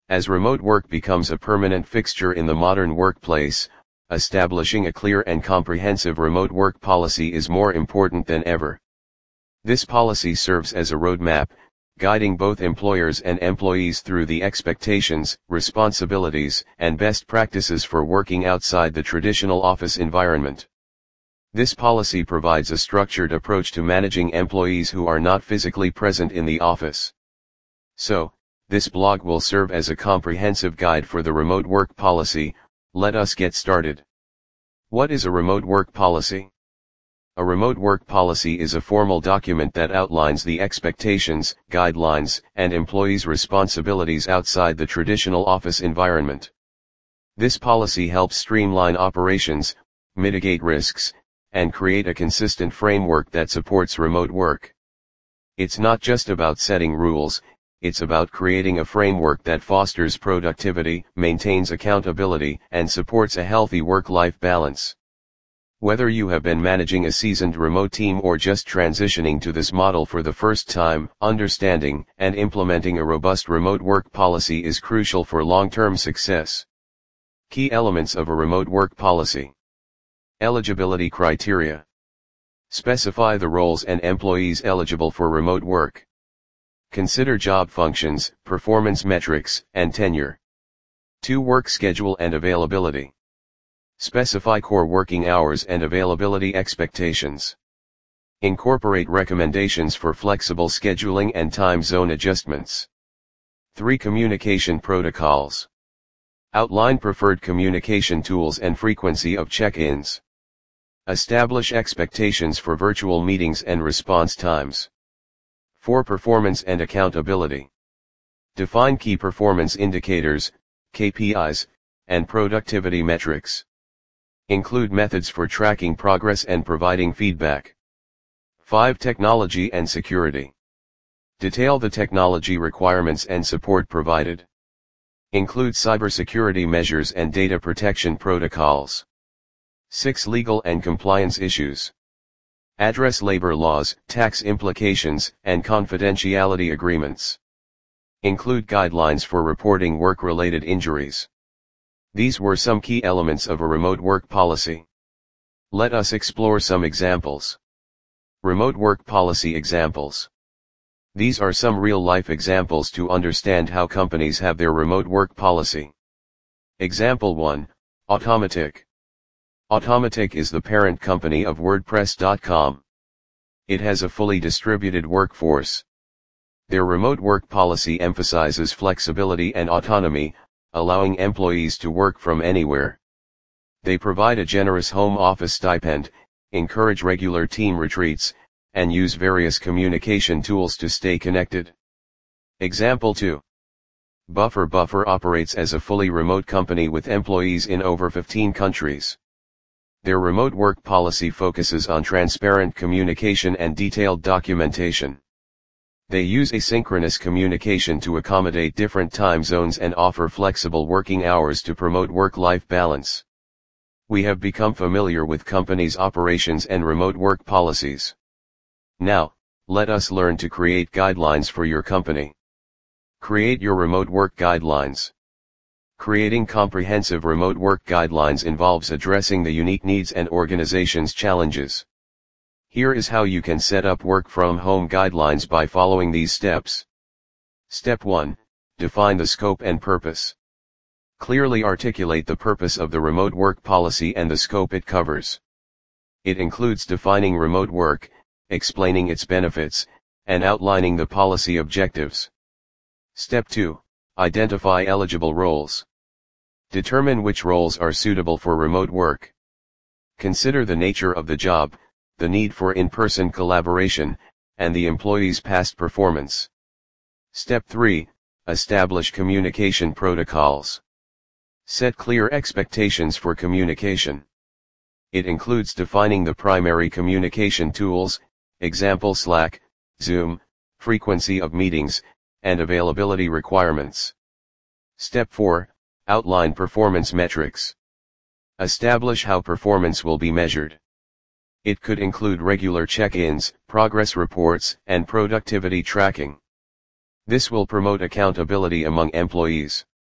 As remote work becomes a permanent fixture in the modern workplace, establishing a clear and comprehensive remote work policy is more important than ever. This policy serves as a roadmap, guiding both employers and employees through the expectations, responsibilities, and best practices for working outside the traditional office environment. This policy provides a structured approach to managing employees who are not physically present in the office. So, this blog will serve as a comprehensive guide for the remote work policy. Let us get started. What is a remote work policy? A remote work policy is a formal document that outlines the expectations, guidelines, and employees' responsibilities outside the traditional office environment. This policy helps streamline operations, mitigate risks, and create a consistent framework that supports remote work. It's not just about setting rules, it's about creating a framework that fosters productivity, maintains accountability, and supports a healthy work-life balance. Whether you have been managing a seasoned remote team or just transitioning to this model for the first time, understanding and implementing a robust remote work policy is crucial for long-term success. Key elements of a remote work policy. Eligibility criteria. Specify the roles and employees eligible for remote work. Consider job functions, performance metrics, and tenure. 2. Work schedule and availability. Specify core working hours and availability expectations. Incorporate recommendations for flexible scheduling and time zone adjustments. 3. Communication protocols. Outline preferred communication tools and frequency of check-ins. Establish expectations for virtual meetings and response times. 4. Performance and accountability. Define key performance indicators, KPIs, and productivity metrics. Include methods for tracking progress and providing feedback. 5. Technology and security. Detail the technology requirements and support provided. Include cybersecurity measures and data protection protocols. 6. Legal and compliance issues. Address labor laws, tax implications, and confidentiality agreements. Include guidelines for reporting work-related injuries. These were some key elements of a remote work policy. Let us explore some examples. Remote work policy examples. These are some real-life examples to understand how companies have their remote work policy. Example 1, Automattic. Automattic is the parent company of WordPress.com. It has a fully distributed workforce. Their remote work policy emphasizes flexibility and autonomy, allowing employees to work from anywhere. They provide a generous home office stipend, encourage regular team retreats, and use various communication tools to stay connected. Example 2. Buffer. Buffer operates as a fully remote company with employees in over 15 countries. Their remote work policy focuses on transparent communication and detailed documentation. They use asynchronous communication to accommodate different time zones and offer flexible working hours to promote work-life balance. We have become familiar with companies' operations and remote work policies. Now, let us learn to create guidelines for your company. Create your remote work guidelines. Creating comprehensive remote work guidelines involves addressing the unique needs and organization's challenges. Here is how you can set up work from home guidelines by following these steps. Step 1. Define the scope and purpose. Clearly articulate the purpose of the remote work policy and the scope it covers. It includes defining remote work, explaining its benefits, and outlining the policy objectives. Step 2. Identify eligible roles. Determine which roles are suitable for remote work. Consider the nature of the job, the need for in-person collaboration, and the employee's past performance. Step 3. Establish communication protocols. Set clear expectations for communication. It includes defining the primary communication tools, example Slack, Zoom, frequency of meetings, and availability requirements. Step 4. Outline performance metrics. Establish how performance will be measured. It could include regular check-ins, progress reports, and productivity tracking. This will promote accountability among employees.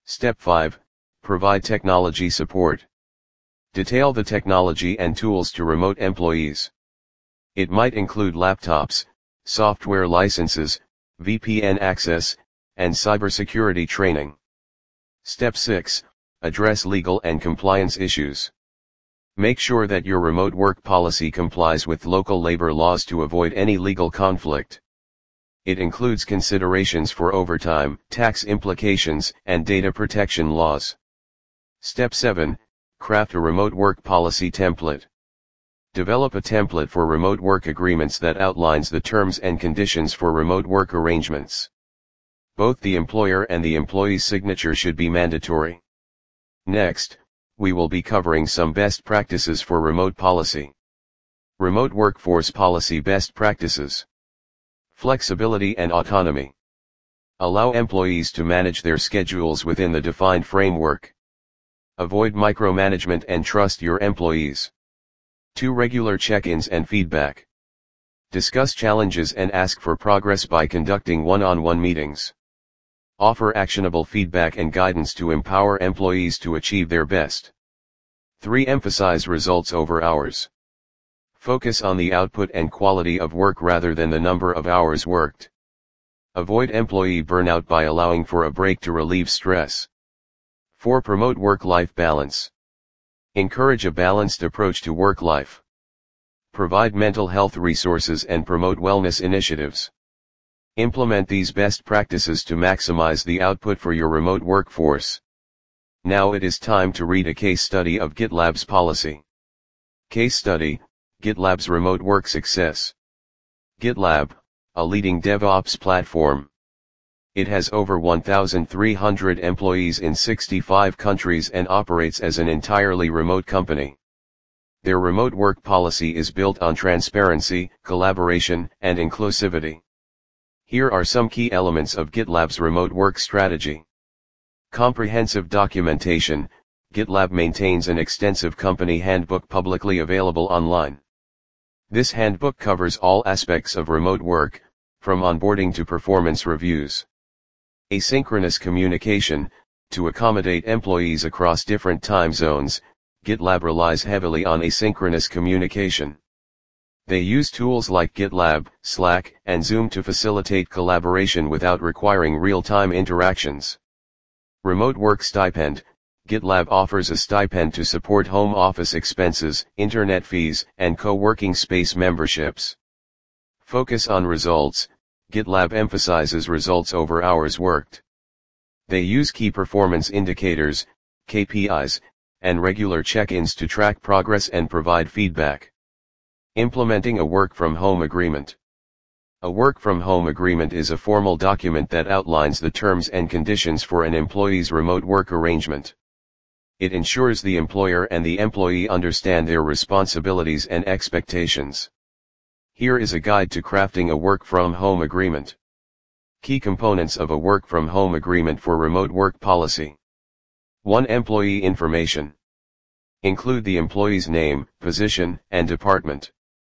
Step 5. Provide technology support. Detail the technology and tools to remote employees. It might include laptops, software licenses, VPN access, and cybersecurity training. Step 6. Address legal and compliance issues. Make sure that your remote work policy complies with local labor laws to avoid any legal conflict. It includes considerations for overtime, tax implications, and data protection laws. Step 7. Craft a remote work policy template. Develop a template for remote work agreements that outlines the terms and conditions for remote work arrangements. Both the employer and the employee's signature should be mandatory. Next, we will be covering some best practices for remote policy. Remote workforce policy best practices. Flexibility and autonomy. Allow employees to manage their schedules within the defined framework. Avoid micromanagement and trust your employees. 2. Regular check-ins and feedback. Discuss challenges and ask for progress by conducting one-on-one meetings. Offer actionable feedback and guidance to empower employees to achieve their best. 3. Emphasize results over hours. Focus on the output and quality of work rather than the number of hours worked. Avoid employee burnout by allowing for a break to relieve stress. 4. Promote work-life balance. Encourage a balanced approach to work life. Provide mental health resources and promote wellness initiatives. Implement these best practices to maximize the output for your remote workforce. Now it is time to read a case study of GitLab's policy. Case study, GitLab's remote work success. GitLab, a leading DevOps platform. It has over 1,300 employees in 65 countries and operates as an entirely remote company. Their remote work policy is built on transparency, collaboration, and inclusivity. Here are some key elements of GitLab's remote work strategy. Comprehensive documentation. GitLab maintains an extensive company handbook publicly available online. This handbook covers all aspects of remote work, from onboarding to performance reviews. Asynchronous communication. To accommodate employees across different time zones, GitLab relies heavily on asynchronous communication. They use tools like GitLab, Slack, and Zoom to facilitate collaboration without requiring real-time interactions. Remote work stipend. GitLab offers a stipend to support home office expenses, internet fees, and co-working space memberships. Focus on results. GitLab emphasizes results over hours worked. They use key performance indicators, KPIs, and regular check-ins to track progress and provide feedback. Implementing a work-from-home agreement. A work-from-home agreement is a formal document that outlines the terms and conditions for an employee's remote work arrangement. It ensures the employer and the employee understand their responsibilities and expectations. Here is a guide to crafting a work-from-home agreement. Key components of a work-from-home agreement for remote work policy. 1. Employee information. Include the employee's name, position, and department.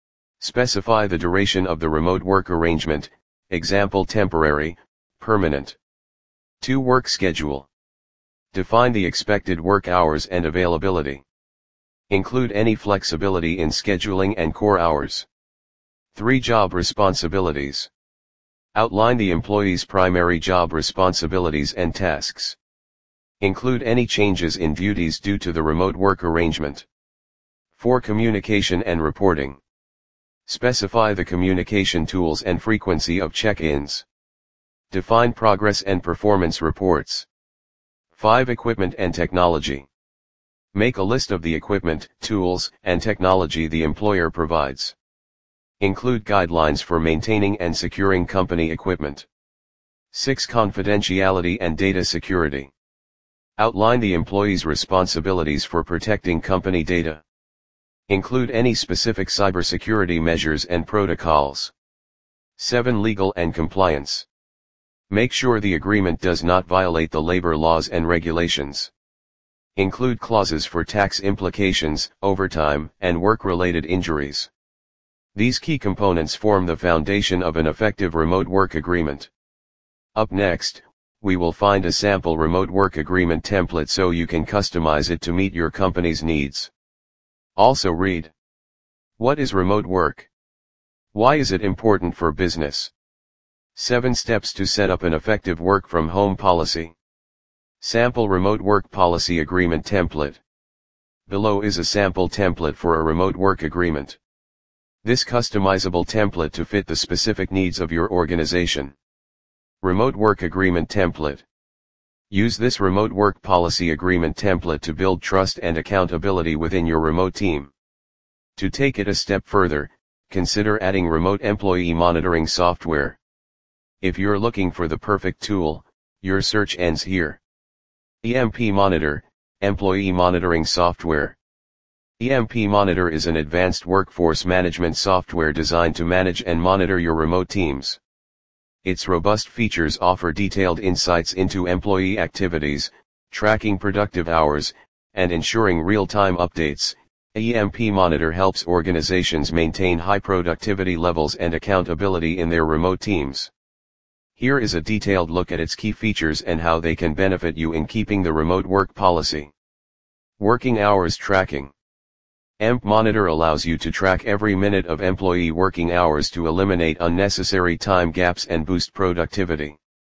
Specify the duration of the remote work arrangement, example temporary, permanent. 2. Work schedule. Define the expected work hours and availability. Include any flexibility in scheduling and core hours. 3. Job responsibilities. Outline the employee's primary job responsibilities and tasks. Include any changes in duties due to the remote work arrangement. 4. Communication and reporting. Specify the communication tools and frequency of check-ins. Define progress and performance reports. 5. Equipment and technology. Make a list of the equipment, tools, and technology the employer provides. Include guidelines for maintaining and securing company equipment. 6. Confidentiality and data security. Outline the employee's responsibilities for protecting company data. Include any specific cybersecurity measures and protocols. 7. Legal and compliance. Make sure the agreement does not violate the labor laws and regulations. Include clauses for tax implications, overtime, and work-related injuries. These key components form the foundation of an effective remote work agreement. Up next, we will find a sample remote work agreement template so you can customize it to meet your company's needs. Also read: what is remote work? Why is it important for business? 7 steps to set up an effective work from home policy. Sample remote work policy agreement template. Below is a sample template for a remote work agreement. This customizable template to fit the specific needs of your organization. Remote work agreement template. Use this remote work policy agreement template to build trust and accountability within your remote team. To take it a step further, consider adding remote employee monitoring software. If you're looking for the perfect tool, your search ends here. EMP Monitor, Employee Monitoring Software. EMP Monitor is an advanced workforce management software designed to manage and monitor your remote teams. Its robust features offer detailed insights into employee activities, tracking productive hours, and ensuring real-time updates. EMP Monitor helps organizations maintain high productivity levels and accountability in their remote teams. Here is a detailed look at its key features and how they can benefit you in keeping the remote work policy. Working hours tracking. EMP Monitor allows you to track every minute of employee working hours to eliminate unnecessary time gaps and boost productivity.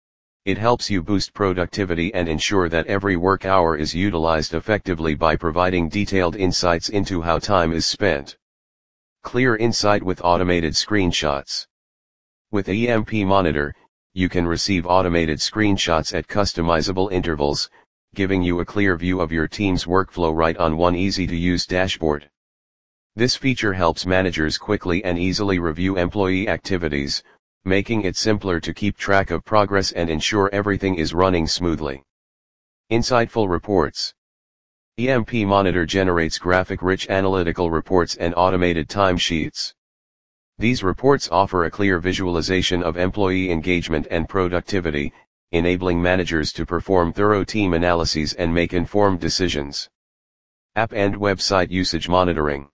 It helps you boost productivity and ensure that every work hour is utilized effectively by providing detailed insights into how time is spent. Clear insight with automated screenshots. With EMP Monitor, you can receive automated screenshots at customizable intervals, giving you a clear view of your team's workflow right on one easy-to-use dashboard. This feature helps managers quickly and easily review employee activities, making it simpler to keep track of progress and ensure everything is running smoothly. Insightful reports. EMP Monitor generates graphic-rich analytical reports and automated timesheets. These reports offer a clear visualization of employee engagement and productivity, enabling managers to perform thorough team analyses and make informed decisions. App and website usage monitoring.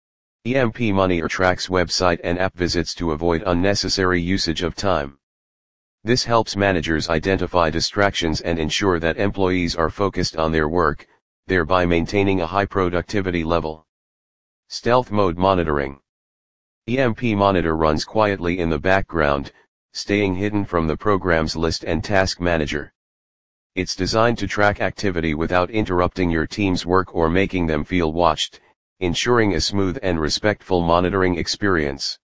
EMP Monitor tracks website and app visits to avoid unnecessary usage of time. This helps managers identify distractions and ensure that employees are focused on their work, thereby maintaining a high productivity level. Stealth mode monitoring. EMP Monitor runs quietly in the background, staying hidden from the program's list and task manager. It's designed to track activity without interrupting your team's work or making them feel watched, ensuring a smooth and respectful monitoring experience.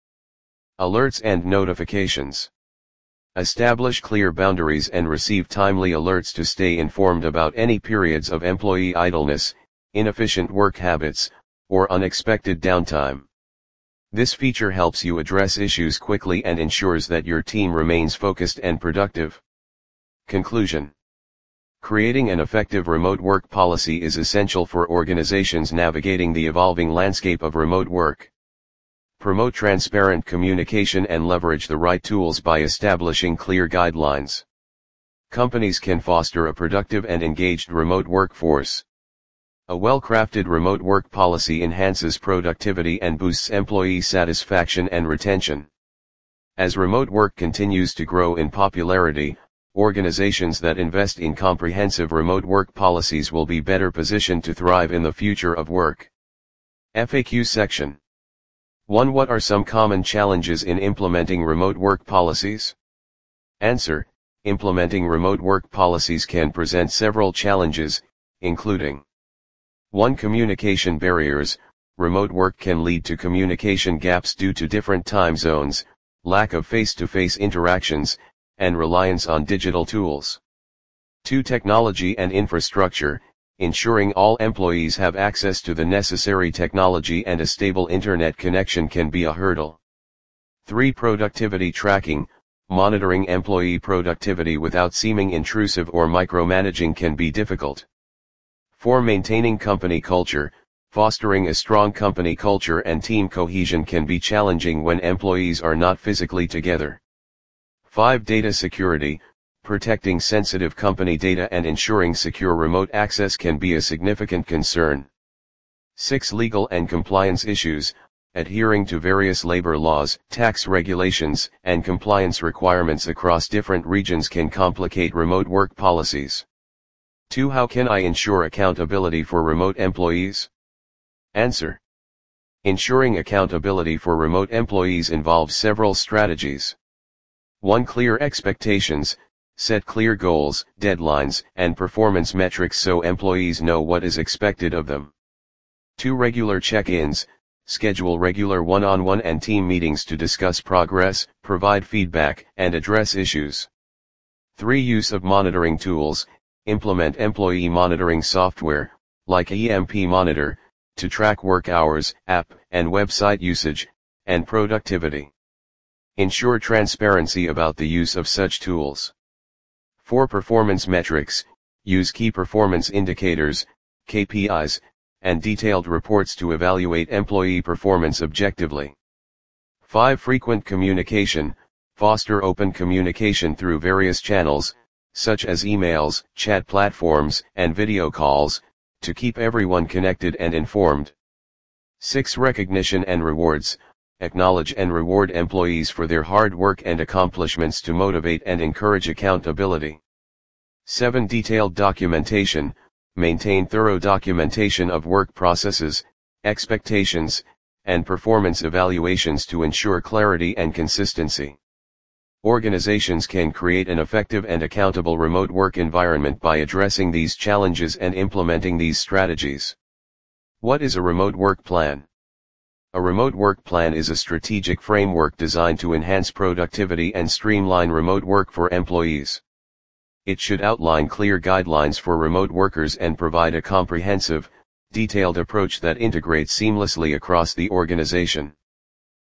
Alerts and notifications. Establish clear boundaries and receive timely alerts to stay informed about any periods of employee idleness, inefficient work habits, or unexpected downtime. This feature helps you address issues quickly and ensures that your team remains focused and productive. Conclusion. Creating an effective remote work policy is essential for organizations navigating the evolving landscape of remote work. Promote transparent communication and leverage the right tools by establishing clear guidelines. Companies can foster a productive and engaged remote workforce. A well-crafted remote work policy enhances productivity and boosts employee satisfaction and retention. As remote work continues to grow in popularity, organizations that invest in comprehensive remote work policies will be better positioned to thrive in the future of work. FAQ section. 1. What are some common challenges in implementing remote work policies? Answer. Implementing remote work policies can present several challenges, including 1. Communication barriers. Remote work can lead to communication gaps due to different time zones, lack of face-to-face interactions, and reliance on digital tools. 2. Technology and infrastructure. Ensuring all employees have access to the necessary technology and a stable internet connection can be a hurdle. 3. Productivity tracking. Monitoring employee productivity without seeming intrusive or micromanaging can be difficult. 4. Maintaining company culture. Fostering a strong company culture and team cohesion can be challenging when employees are not physically together. 5. Data security. Protecting sensitive company data and ensuring secure remote access can be a significant concern. 6. Legal and compliance issues. adhering to various labor laws, tax regulations, and compliance requirements across different regions can complicate remote work policies. 2. How can I ensure accountability for remote employees? Answer. Ensuring accountability for remote employees involves several strategies. 1. Clear expectations. Set clear goals, deadlines, and performance metrics so employees know what is expected of them. 2. Regular check-ins. Schedule regular one-on-one and team meetings to discuss progress, provide feedback, and address issues. 3. Use of monitoring tools. Implement employee monitoring software, like EMP Monitor, to track work hours, app and website usage, and productivity. Ensure transparency about the use of such tools. 4. Performance metrics. Use key performance indicators, KPIs, and detailed reports to evaluate employee performance objectively. 5. Frequent communication. Foster open communication through various channels, such as emails, chat platforms, and video calls, to keep everyone connected and informed. 6. Recognition and rewards. Acknowledge and reward employees for their hard work and accomplishments to motivate and encourage accountability. 7. Detailed documentation. Maintain thorough documentation of work processes, expectations, and performance evaluations to ensure clarity and consistency. Organizations can create an effective and accountable remote work environment by addressing these challenges and implementing these strategies. What is a remote work plan? A remote work plan is a strategic framework designed to enhance productivity and streamline remote work for employees. It should outline clear guidelines for remote workers and provide a comprehensive, detailed approach that integrates seamlessly across the organization.